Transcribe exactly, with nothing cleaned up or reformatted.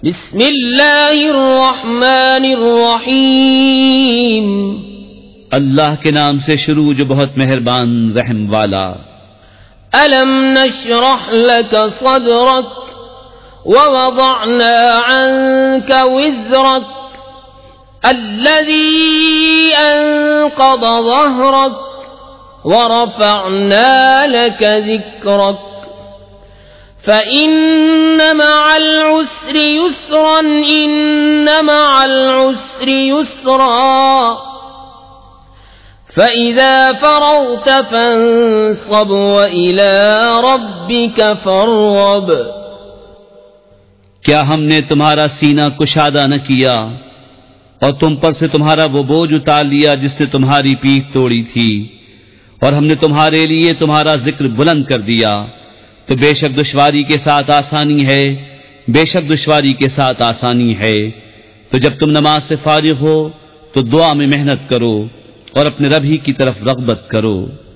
بسم اللہ الرحمن الرحیم، اللہ کے نام سے شروع جو بہت مہربان رحم والا۔ ألم نشرح لك صدرك ووضعنا عنك وزرك الذي أنقض ظهرك ورفعنا لك ذكرك فإن مع العسر يسرا إن مع العسر يسرا فَإِذَا فَرَغْتَ فَانصَبْ وَإِلَى رَبِّكَ فَارْغَب۔ کیا ہم نے تمہارا سینہ کشادہ نہ کیا اور تم پر سے تمہارا وہ بوجھ اتار لیا جس نے تمہاری پیٹھ توڑی تھی، اور ہم نے تمہارے لیے تمہارا ذکر بلند کر دیا، تو بے شک دشواری کے ساتھ آسانی ہے، بے شک دشواری کے ساتھ آسانی ہے۔ تو جب تم نماز سے فارغ ہو تو دعا میں محنت کرو اور اپنے رب ہی کی طرف رغبت کرو۔